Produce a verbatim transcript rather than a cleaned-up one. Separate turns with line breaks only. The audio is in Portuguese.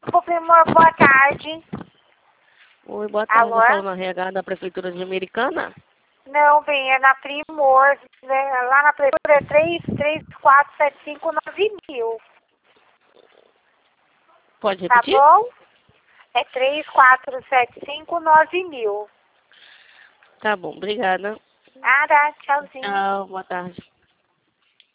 Ô, Primor, boa tarde.
Oi, boa tarde.
Alô?
Eu falo na R H da Prefeitura de Americana.
Não, bem, é na Primor, né? Lá na Prefeitura é três três quatro sete cinco nove mil.
Pode
Tá
repetir?
bom? É três quatro sete cinco nove mil.
Tá bom, obrigada.
Nada, tchauzinho.
Tchau, boa tarde.